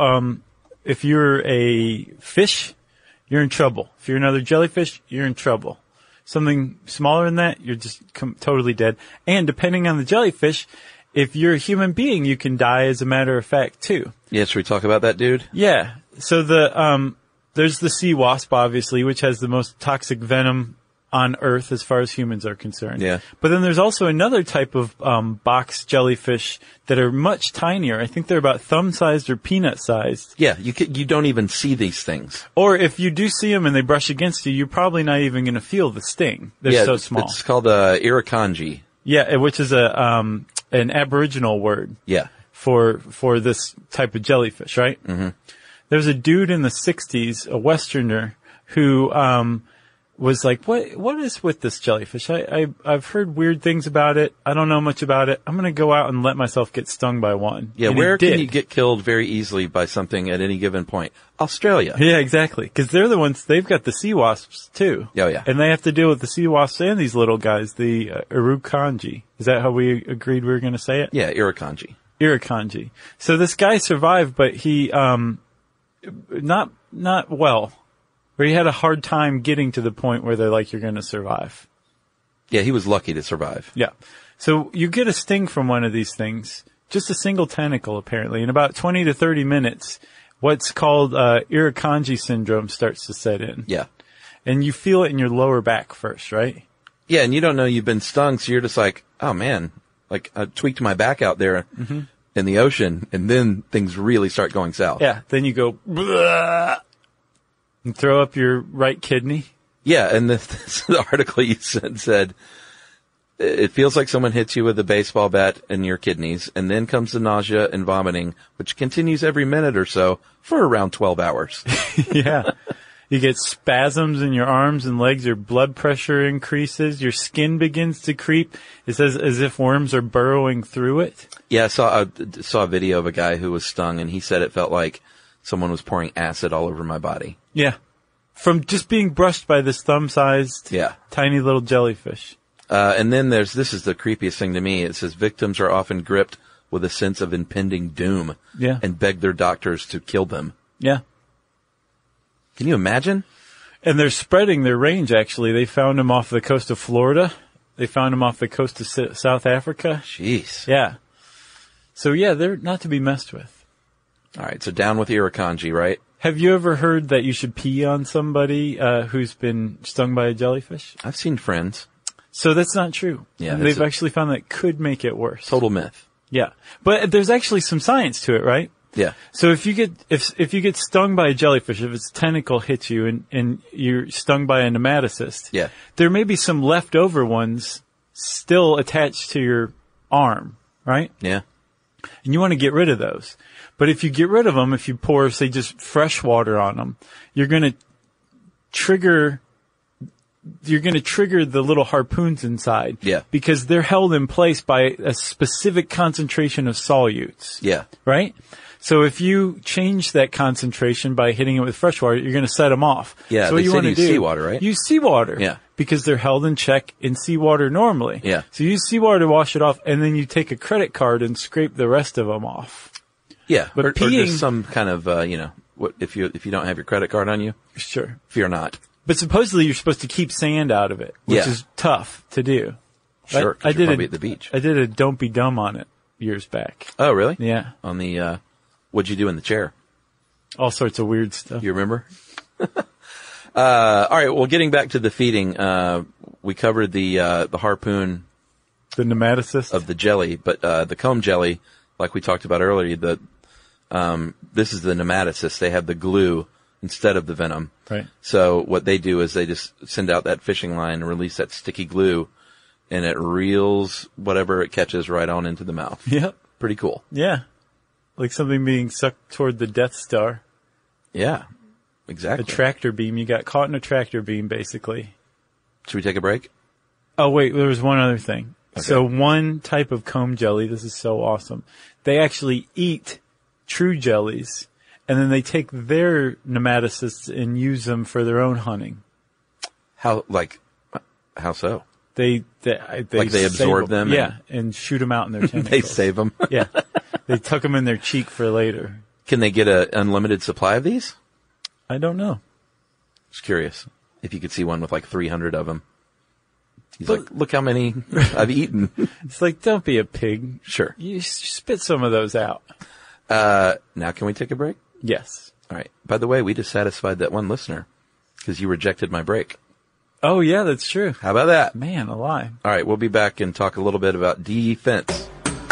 you're a fish, you're in trouble. If you're another jellyfish, you're in trouble. Something smaller than that, you're just totally dead. And depending on the jellyfish, if you're a human being, you can die as a matter of fact too. Yeah, should we talk about that, dude? Yeah. So there's the sea wasp, obviously, which has the most toxic venom on Earth as far as humans are concerned. Yeah. But then there's also another type of box jellyfish that are much tinier. I think they're about thumb-sized or peanut-sized. Yeah, you don't even see these things. Or if you do see them and they brush against you, you're probably not even going to feel the sting. They're so small. It's called irukandji. Yeah, which is an Aboriginal word. Yeah. For this type of jellyfish, right? Mm-hmm. There's a dude in the 60s, a Westerner, who was like, what is with this jellyfish? I've heard weird things about it. I don't know much about it. I'm going to go out and let myself get stung by one. Yeah, And where he did. can you get killed very easily by something at any given point? Australia. Yeah, exactly. Because they're the ones, they've got the sea wasps too. Oh, yeah. And they have to deal with the sea wasps and these little guys, the Irukandji. Is that how we agreed we were going to say it? Yeah, irukandji. Irukandji. So this guy survived, but he, not well. Where he had a hard time getting to the point where they're like, you're going to survive. Yeah, he was lucky to survive. Yeah. So you get a sting from one of these things, just a single tentacle apparently. In about 20 to 30 minutes, what's called Irukandji syndrome starts to set in. Yeah. And you feel it in your lower back first, right? Yeah, and you don't know you've been stung, so you're just like, oh man, like I tweaked my back out there in the ocean, and then things really start going south. Yeah. Then you go, "Bleh." And throw up your right kidney. Yeah, and the article you sent said, it feels like someone hits you with a baseball bat in your kidneys, and then comes the nausea and vomiting, which continues every minute or so for around 12 hours. Yeah. You get spasms in your arms and legs, your blood pressure increases, your skin begins to creep. It says as if worms are burrowing through it. Yeah, I saw a video of a guy who was stung, and he said it felt like someone was pouring acid all over my body. Yeah. From just being brushed by this thumb-sized, tiny little jellyfish. And then this is the creepiest thing to me. It says victims are often gripped with a sense of impending doom. Yeah. And beg their doctors to kill them. Yeah. Can you imagine? And they're spreading their range, actually. They found them off the coast of Florida. They found them off the coast of South Africa. Jeez. Yeah. So, yeah, they're not to be messed with. All right, so down with irukandji, right? Have you ever heard that you should pee on somebody who's been stung by a jellyfish? I've seen friends. So that's not true. Yeah, they've actually found that it could make it worse. Total myth. Yeah. But there's actually some science to it, right? Yeah. So if you get stung by a jellyfish, if its tentacle hits you and you're stung by a nematocyst, yeah, there may be some leftover ones still attached to your arm, right? Yeah. And you want to get rid of those. But if you get rid of them, if you pour, say, just fresh water on them, you're going to trigger the little harpoons inside. Yeah. Because they're held in place by a specific concentration of solutes. Yeah. Right? So if you change that concentration by hitting it with fresh water, you're going to set them off. Yeah. So what you want to do? Seawater, right? Use seawater. Yeah. Because they're held in check in seawater normally. Yeah. So use seawater to wash it off, and then you take a credit card and scrape the rest of them off. Yeah, but or peeing, just some kind of, what if you don't have your credit card on you? Sure. Fear not. But supposedly you're supposed to keep sand out of it, which is tough to do. Sure, because you're probably at the beach. I did a Don't Be Dumb on it years back. Oh, really? Yeah. On the, what'd you do in the chair? All sorts of weird stuff. You remember? All right, well, getting back to the feeding, we covered the harpoon. The nematocyst? Of the jelly, but the comb jelly, like we talked about earlier, this is the nematocyst. They have the glue instead of the venom. Right. So what they do is they just send out that fishing line and release that sticky glue, and it reels whatever it catches right on into the mouth. Yep. Pretty cool. Yeah. Like something being sucked toward the Death Star. Yeah. Exactly. A tractor beam. You got caught in a tractor beam, basically. Should we take a break? Oh, wait. There was one other thing. Okay. So one type of comb jelly, this is so awesome. They actually eat true jellies, and then they take their nematocysts and use them for their own hunting. How so? They absorb them? Yeah, and shoot them out in their tentacles. They save them? Yeah. They tuck them in their cheek for later. Can they get an unlimited supply of these? I don't know. Just curious. If you could see one with like 300 of them. He's like, look how many I've eaten. It's like, don't be a pig. Sure. You spit some of those out. Now can we take a break? Yes. All right. By the way, we just satisfied that one listener because you rejected my break. Oh, yeah, that's true. How about that? Man alive. All right. We'll be back and talk a little bit about defense.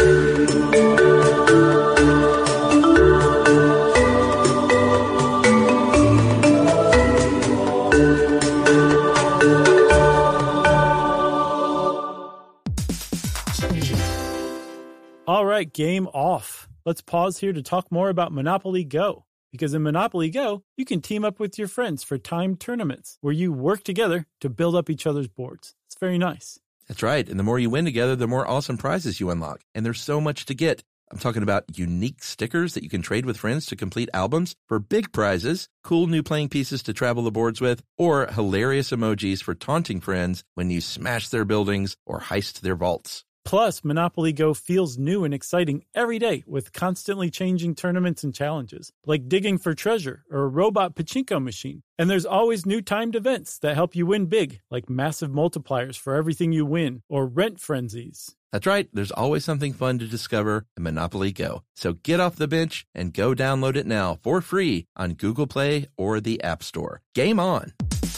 All right, game off. Let's pause here to talk more about Monopoly Go. Because in Monopoly Go, you can team up with your friends for timed tournaments where you work together to build up each other's boards. It's very nice. That's right. And the more you win together, the more awesome prizes you unlock. And there's so much to get. I'm talking about unique stickers that you can trade with friends to complete albums for big prizes, cool new playing pieces to travel the boards with, or hilarious emojis for taunting friends when you smash their buildings or heist their vaults. Plus, Monopoly Go feels new and exciting every day with constantly changing tournaments and challenges, like digging for treasure or a robot pachinko machine. And there's always new timed events that help you win big, like massive multipliers for everything you win or rent frenzies. That's right. There's always something fun to discover in Monopoly Go. So get off the bench and go download it now for free on Google Play or the App Store. Game on!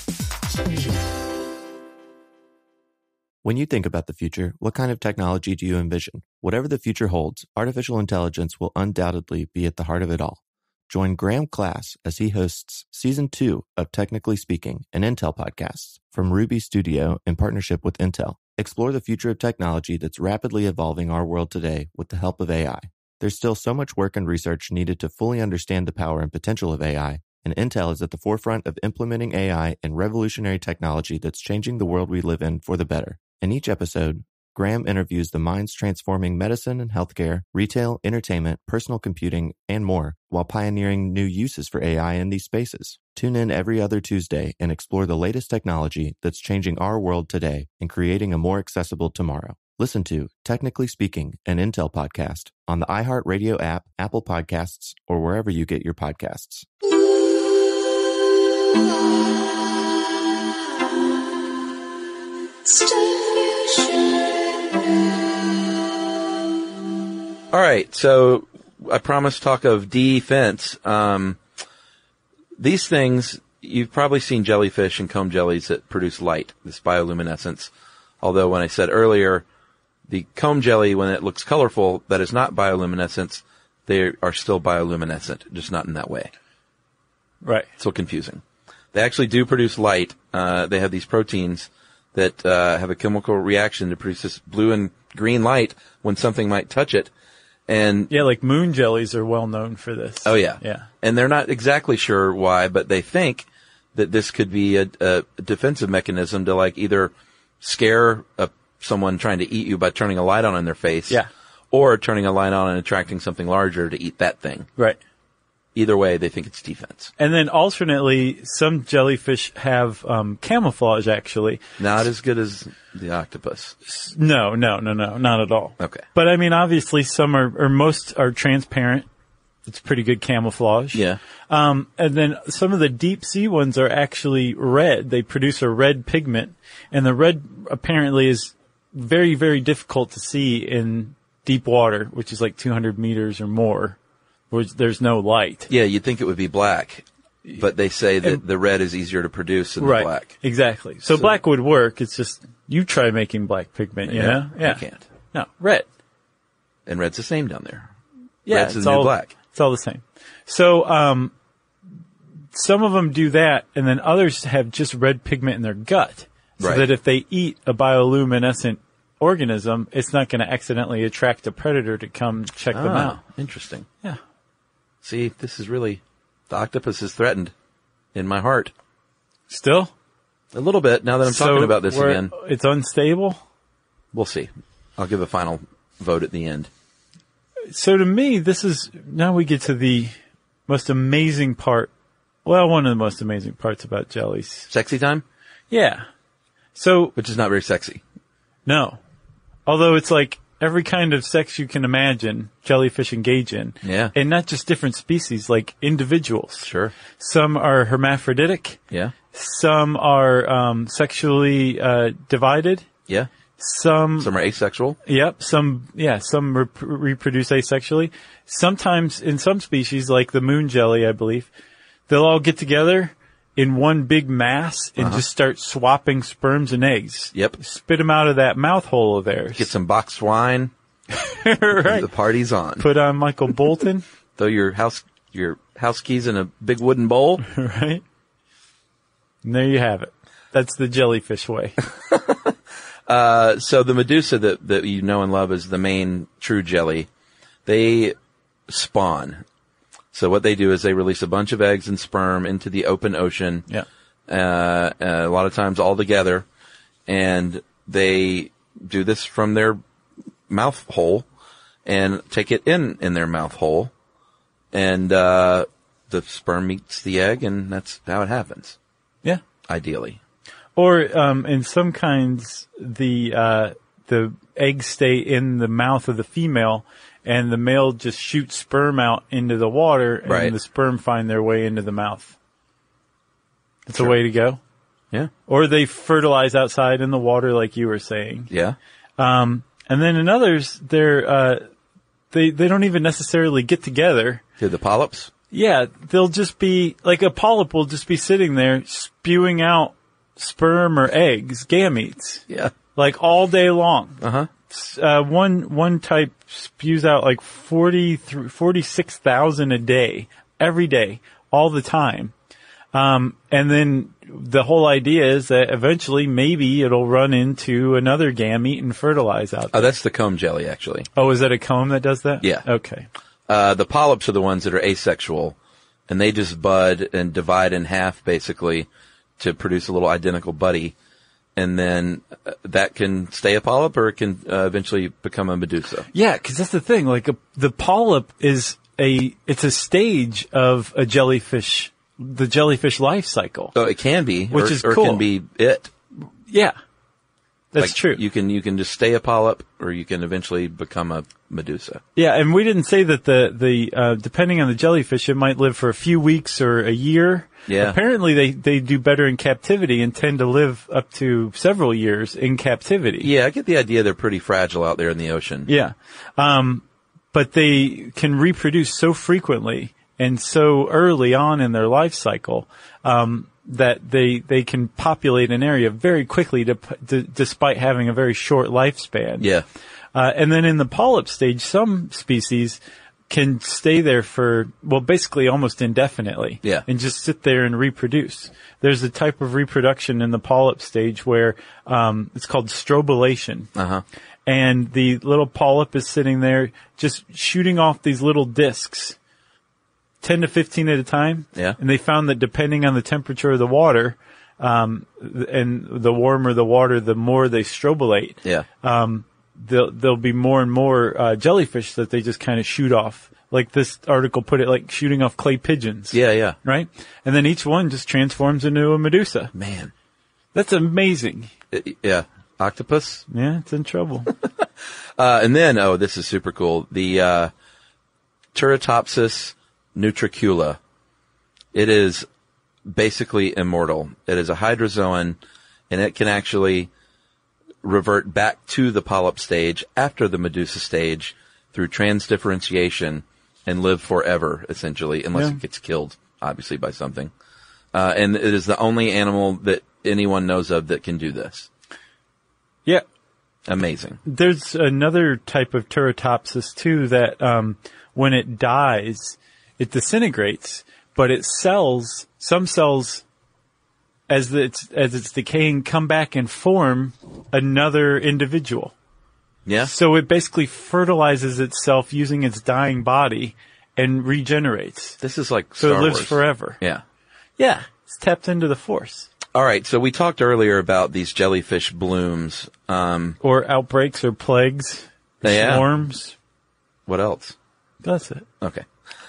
When you think about the future, what kind of technology do you envision? Whatever the future holds, artificial intelligence will undoubtedly be at the heart of it all. Join Graham Class as he hosts Season 2 of Technically Speaking, an Intel podcast from Ruby Studio in partnership with Intel. Explore the future of technology that's rapidly evolving our world today with the help of AI. There's still so much work and research needed to fully understand the power and potential of AI, and Intel is at the forefront of implementing AI and revolutionary technology that's changing the world we live in for the better. In each episode, Graham interviews the minds transforming medicine and healthcare, retail, entertainment, personal computing, and more, while pioneering new uses for AI in these spaces. Tune in every other Tuesday and explore the latest technology that's changing our world today and creating a more accessible tomorrow. Listen to Technically Speaking, an Intel podcast on the iHeartRadio app, Apple Podcasts, or wherever you get your podcasts. All right, so I promised talk of defense. These things, you've probably seen jellyfish and comb jellies that produce light, this bioluminescence. Although when I said earlier, the comb jelly, when it looks colorful, that is not bioluminescence. They are still bioluminescent, just not in that way. Right. So confusing. They actually do produce light. They have these proteins that have a chemical reaction to produce this blue and green light when something might touch it. And yeah, like moon jellies are well known for this. Oh yeah. Yeah. And they're not exactly sure why, but they think that this could be a defensive mechanism to like either scare someone trying to eat you by turning a light on in their face. Yeah. Or turning a light on and attracting something larger to eat that thing. Right. Either way, they think it's defense. And then alternately, some jellyfish have camouflage, actually. Not as good as the octopus. No, not at all. Okay. But I mean, obviously some or most are transparent. It's pretty good camouflage. Yeah. And then some of the deep sea ones are actually red. They produce a red pigment. And the red apparently is very, very difficult to see in deep water, which is like 200 meters or more, where there's no light. Yeah, you'd think it would be black, but they say that the red is easier to produce than the black. Exactly. So black would work. It's just, you try making black pigment, you know? Yeah. You can't. No, red. And red's the same down there. Yeah. Red's the new black. It's all the same. So, some of them do that, and then others have just red pigment in their gut. So Right. that if they eat a bioluminescent organism, it's not going to accidentally attract a predator to come check them out. Interesting. Yeah. See, this is really, the octopus is threatened in my heart. Still? A little bit, now that I'm talking about this again. It's unstable? We'll see. I'll give a final vote at the end. So to me, now we get to the most amazing part. Well, one of the most amazing parts about jellies. Sexy time? Yeah. So, Which is not very sexy. no. Although it's like every kind of sex you can imagine jellyfish engage in. Yeah. And not just different species, like individuals. Sure. Some are hermaphroditic. Yeah. Some are sexually divided. Yeah. Some Some are asexual. Yep. Some reproduce asexually. Sometimes in some species, like the moon jelly, I believe, they'll all get together in one big mass and just start swapping sperms and eggs. Yep. Spit them out of that mouth hole of theirs. Get some boxed wine. Right. The party's on. Put on Michael Bolton. Throw your house keys in a big wooden bowl. Right. And there you have it. That's the jellyfish way. So the Medusa that you know and love is the main true jelly. They spawn. So what they do is they release a bunch of eggs and sperm into the open ocean. Yeah. A lot of times all together, and they do this from their mouth hole and take it in their mouth hole, and the sperm meets the egg, and that's how it happens. Yeah. Ideally. Or in some kinds, the eggs stay in the mouth of the female, and the male just shoots sperm out into the water, and Right. the sperm find their way into the mouth. It's Sure. a way to go. Yeah. Or they fertilize outside in the water, like you were saying. Yeah. And then in others, they don't even necessarily get together. To the polyps. Yeah, they'll just be, like a polyp will just be sitting there spewing out sperm or eggs, gametes, Yeah. like all day long. Uh-huh. One type spews out like 46,000 a day every day, all the time. And then the whole idea is that eventually maybe it'll run into another gamete and fertilize out there. Oh, that's the comb jelly, actually. Oh, is that a comb that does that? Yeah. Okay. The polyps are the ones that are asexual, and they just bud and divide in half, basically, to produce a little identical buddy. And then that can stay a polyp, or it can eventually become a medusa. Yeah, because that's the thing. Like the polyp is it's a stage of a jellyfish, the jellyfish life cycle. So it can be, which is or cool. it can be it. Yeah, that's Like, true. You can just stay a polyp, or you can eventually become a medusa. Yeah, and we didn't say that the depending on the jellyfish, it might live for a few weeks or a year. Yeah. Apparently they do better in captivity and tend to live up to several years in captivity. Yeah, I get the idea they're pretty fragile out there in the ocean. Yeah. But they can reproduce so frequently and so early on in their life cycle, that they can populate an area very quickly despite having a very short lifespan. Yeah. And then in the polyp stage, some species can stay there for, well, basically almost indefinitely. Yeah. And just sit there and reproduce. There's a type of reproduction in the polyp stage where, it's called strobilation. Uh-huh. And the little polyp is sitting there just shooting off these little discs, 10 to 15 at a time. Yeah. And they found that depending on the temperature of the water, and the warmer the water, the more they strobilate. Yeah. There'll be more and more jellyfish that they just kind of shoot off. Like this article put it, like shooting off clay pigeons. Yeah, yeah. Right? And then each one just transforms into a medusa. Man. That's amazing. Yeah. Octopus? Yeah, it's in trouble. And then, this is super cool. The Turritopsis nutricula. It is basically immortal. It is a hydrozoan, and it can actually revert back to the polyp stage after the medusa stage through transdifferentiation and live forever, essentially, unless it gets killed, obviously, by something. And it is the only animal that anyone knows of that can do this. Yeah. Amazing. There's another type of Turritopsis too that, when it dies, it disintegrates, but some cells, as it's decaying, come back and form another individual. Yeah. So it basically fertilizes itself using its dying body and regenerates. This is like So Star it lives Wars. forever. Yeah. Yeah. It's tapped into the Force. All right. So we talked earlier about these jellyfish blooms. Or outbreaks or plagues. Yeah. Swarms. What else? That's it. Okay.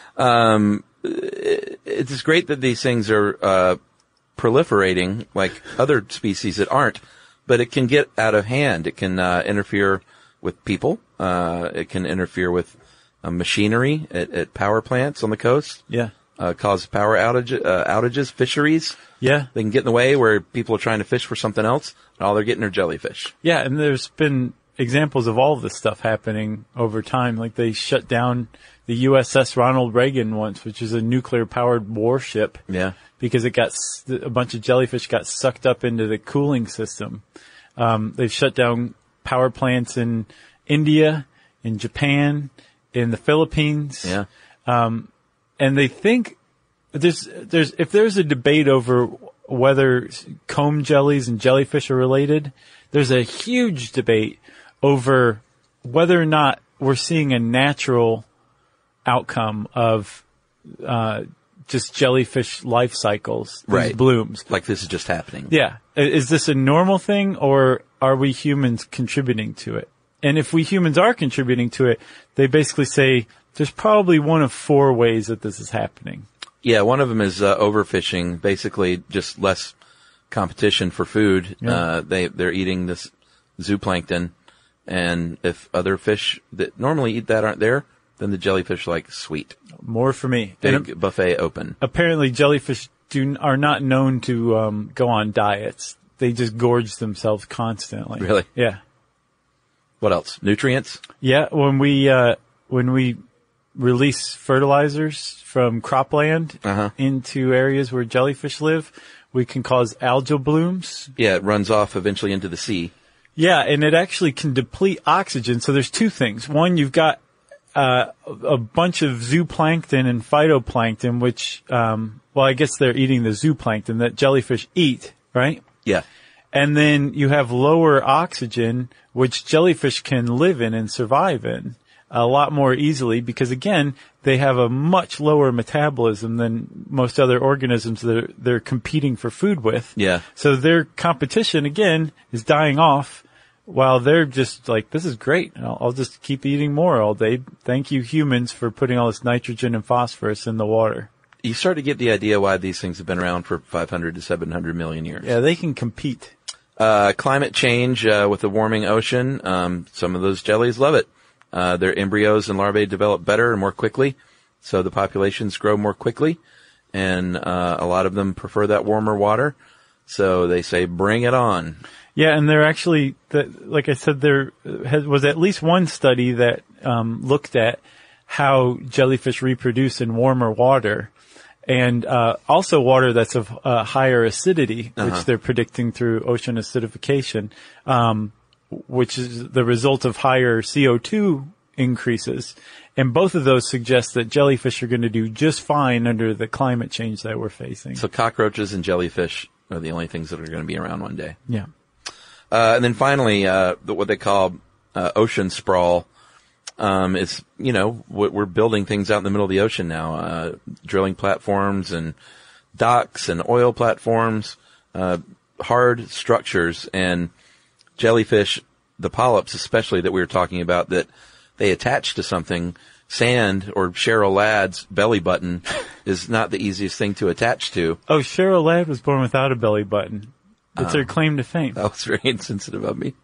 It's great that these things are proliferating like other species that aren't, but it can get out of hand. It can interfere with people. It can interfere with machinery at power plants on the coast. Yeah. Cause power outages, fisheries. Yeah. They can get in the way where people are trying to fish for something else, and all they're getting are jellyfish. Yeah, and there's been examples of all of this stuff happening over time. Like they shut down the USS Ronald Reagan once, which is a nuclear-powered warship. Yeah. Because a bunch of jellyfish got sucked up into the cooling system. They've shut down power plants in India, in Japan, in the Philippines. Yeah. And they think if there's a debate over whether comb jellies and jellyfish are related, there's a huge debate over whether or not we're seeing a natural outcome of just jellyfish life cycles, these Right. blooms. Like this is just happening. Yeah. Is this a normal thing, or are we humans contributing to it? And if we humans are contributing to it, they basically say there's probably one of 4 ways that this is happening. Yeah, one of them is overfishing, basically just less competition for food. Yeah. They're eating this zooplankton, and if other fish that normally eat that aren't there, then the jellyfish are like, sweet. More for me. Big buffet open. Apparently jellyfish are not known to go on diets. They just gorge themselves constantly. Really? Yeah. What else? Nutrients? Yeah, when we release fertilizers from cropland into areas where jellyfish live, we can cause algal blooms. Yeah, it runs off eventually into the sea. Yeah, and it actually can deplete oxygen. So there's 2 things. One, you've got a bunch of zooplankton and phytoplankton, which, I guess they're eating the zooplankton that jellyfish eat, right? Yeah. And then you have lower oxygen, which jellyfish can live in and survive in a lot more easily because, again, they have a much lower metabolism than most other organisms that they're competing for food with. Yeah. So their competition, again, is dying off while they're just like, this is great. I'll just keep eating more all day. Thank you, humans, for putting all this nitrogen and phosphorus in the water. You start to get the idea why these things have been around for 500 to 700 million years. Yeah, they can compete. Climate change with the warming ocean, some of those jellies love it. Their embryos and larvae develop better and more quickly, so the populations grow more quickly, and a lot of them prefer that warmer water, so they say, bring it on. Yeah, and there actually, like I said, there was at least one study that looked at how jellyfish reproduce in warmer water, and also water that's of higher acidity, which they're predicting through ocean acidification, which is the result of higher CO2 increases. And both of those suggest that jellyfish are going to do just fine under the climate change that we're facing. So cockroaches and jellyfish are the only things that are going to be around one day. Yeah. And then finally, what they call ocean sprawl. It's, we're building things out in the middle of the ocean now, drilling platforms and docks and oil platforms, hard structures, and jellyfish, the polyps especially that we were talking about, that they attach to something. Sand or Cheryl Ladd's belly button is not the easiest thing to attach to. Oh, Cheryl Ladd was born without a belly button. That's her claim to fame. That was very insensitive of me.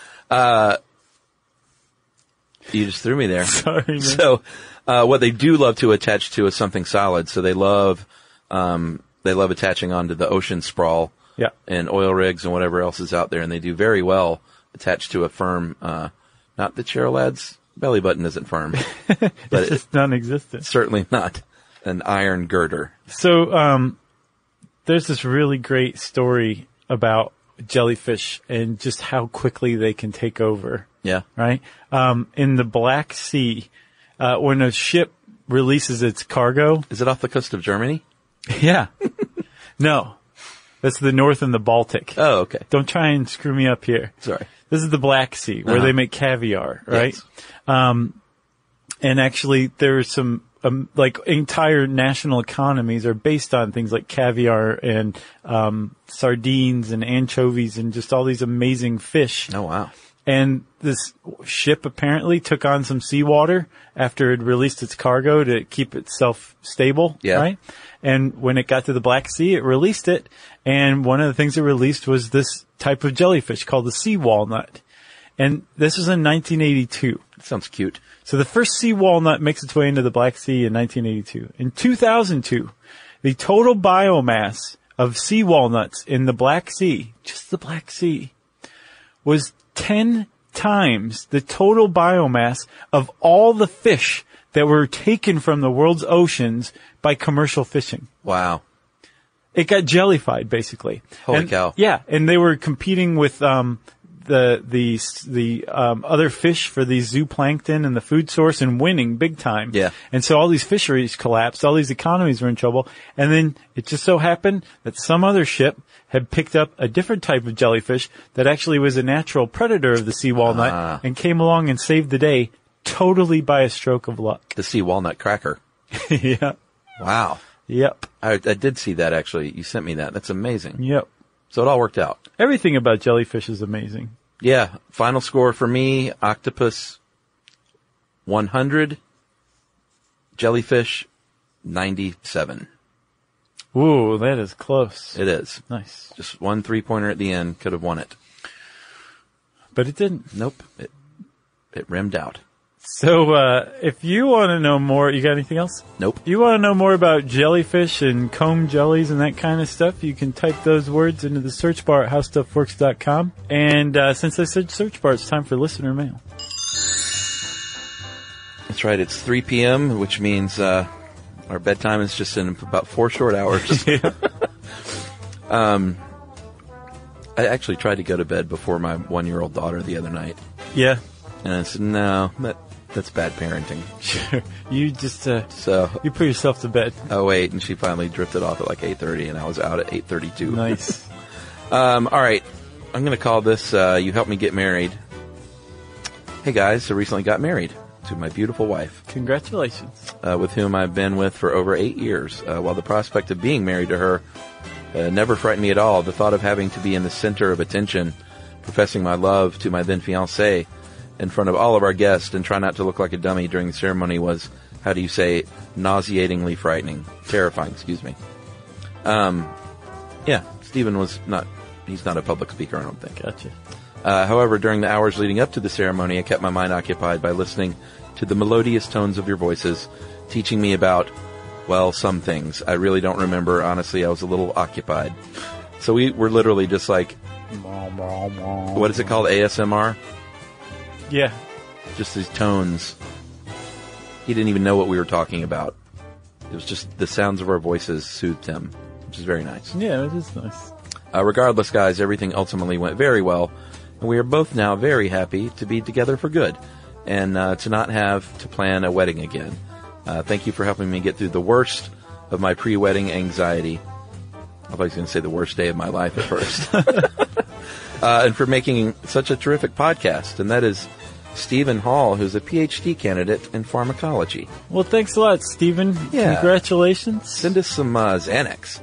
You just threw me there. Sorry, man. So, what they do love to attach to is something solid. So they love attaching onto the ocean sprawl. Yeah. And oil rigs and whatever else is out there. And they do very well attached to a firm, not that Cheryl Ladd's belly button isn't firm, but it's just non-existent. Certainly not an iron girder. So, there's this really great story about jellyfish and just how quickly they can take over. Yeah. Right? In the Black Sea, when a ship releases its cargo. Is it off the coast of Germany? Yeah. No. That's the North and the Baltic. Oh, okay. Don't try and screw me up here. Sorry. This is the Black Sea, where they make caviar, right? Yes. And actually, there's some, entire national economies are based on things like caviar and sardines and anchovies and just all these amazing fish. Oh, wow. And this ship apparently took on some seawater after it released its cargo to keep itself stable, right? And when it got to the Black Sea, it released it. And one of the things it released was this type of jellyfish called the sea walnut. And this was in 1982. That sounds cute. So the first sea walnut makes its way into the Black Sea in 1982. In 2002, the total biomass of sea walnuts in the Black Sea, just the Black Sea, was 10 times the total biomass of all the fish that were taken from the world's oceans by commercial fishing. Wow. It got jellified, basically. Holy cow. Yeah, and they were competing with the other fish for the zooplankton and the food source and winning big time. Yeah. And so all these fisheries collapsed, all these economies were in trouble, and then it just so happened that some other ship had picked up a different type of jellyfish that actually was a natural predator of the sea walnut and came along and saved the day totally by a stroke of luck. The sea walnut cracker. Yeah. Wow. Yep. I did see that, actually. You sent me that. That's amazing. Yep. So it all worked out. Everything about jellyfish is amazing. Yeah. Final score for me, octopus 100, jellyfish 97. Ooh, that is close. It is. Nice. Just one 3-pointer at the end could have won it. But it didn't. Nope. It rimmed out. So, if you want to know more, you got anything else? Nope. You want to know more about jellyfish and comb jellies and that kind of stuff, you can type those words into the search bar at howstuffworks.com. And, since I said search bar, it's time for listener mail. That's right. It's 3 p.m., which means, our bedtime is just in about 4 short hours. Yeah. I actually tried to go to bed before my 1-year-old daughter the other night. Yeah. And I said, no, That's bad parenting. Sure. You just, So, you put yourself to bed. 08, and she finally drifted off at like 8:30, and I was out at 8:32. Nice. All right. I'm going to call this, You Helped Me Get Married. Hey guys, I recently got married to my beautiful wife, Congratulations. with whom I've been with for over 8 years. While the prospect of being married to her never frightened me at all, the thought of having to be in the center of attention, professing my love to my then fiancé in front of all of our guests and try not to look like a dummy during the ceremony was, how do you say, nauseatingly frightening. Terrifying, excuse me. Yeah, Stephen he's not a public speaker, I don't think. Gotcha. However, during the hours leading up to the ceremony, I kept my mind occupied by listening to the melodious tones of your voices, teaching me about, well, some things. I really don't remember. Honestly, I was a little occupied. So we were literally just like, what is it called? ASMR? Yeah. Just these tones. He didn't even know what we were talking about. It was just the sounds of our voices soothed him, which is very nice. Yeah, it is nice. Regardless, guys, everything ultimately went very well, and we are both now very happy to be together for good and to not have to plan a wedding again. Thank you for helping me get through the worst of my pre-wedding anxiety. I thought I was going to say the worst day of my life at first. And for making such a terrific podcast, and that is Stephen Hall, who's a PhD candidate in pharmacology. Well, thanks a lot, Stephen. Yeah. Congratulations. Send us some Xanax.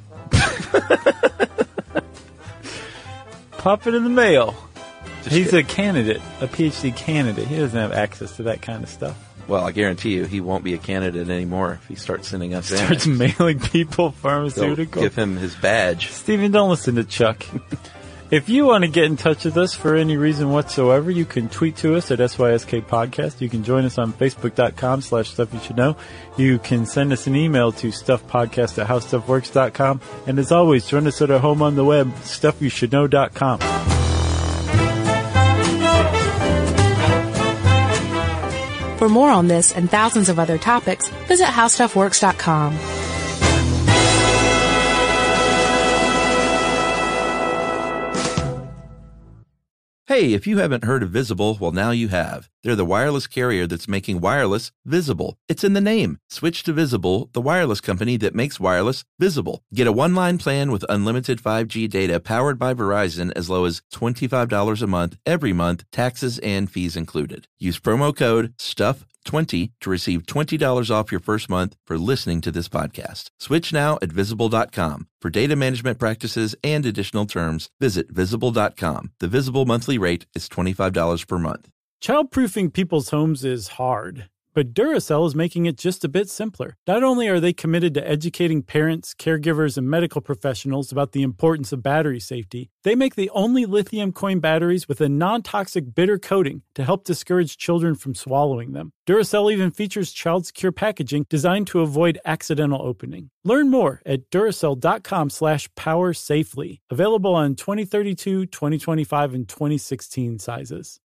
Pop it in the mail. Just He's kidding. a candidate, a PhD candidate. He doesn't have access to that kind of stuff. Well, I guarantee you he won't be a candidate anymore if he starts sending us Xanax. Starts mailing people They'll pharmaceuticals. give him his badge. Stephen, don't listen to Chuck. If you want to get in touch with us for any reason whatsoever, you can tweet to us at SYSK Podcast. You can join us on Facebook.com/StuffYouShouldKnow. You can send us an email to StuffPodcast@HowStuffWorks.com. And as always, join us at our home on the web, StuffYouShouldKnow.com. For more on this and thousands of other topics, visit HowStuffWorks.com. Hey, if you haven't heard of Visible, well, now you have. They're the wireless carrier that's making wireless visible. It's in the name. Switch to Visible, the wireless company that makes wireless visible. Get a one-line plan with unlimited 5G data powered by Verizon as low as $25 a month, every month, taxes and fees included. Use promo code STUFF20 to receive $20 off your first month for listening to this podcast. Switch now at Visible.com. For data management practices and additional terms, visit Visible.com. The Visible monthly rate is $25 per month. Childproofing people's homes is hard, but Duracell is making it just a bit simpler. Not only are they committed to educating parents, caregivers, and medical professionals about the importance of battery safety, they make the only lithium coin batteries with a non-toxic bitter coating to help discourage children from swallowing them. Duracell even features child-secure packaging designed to avoid accidental opening. Learn more at Duracell.com/powersafely. Available on 2032, 2025, and 2016 sizes.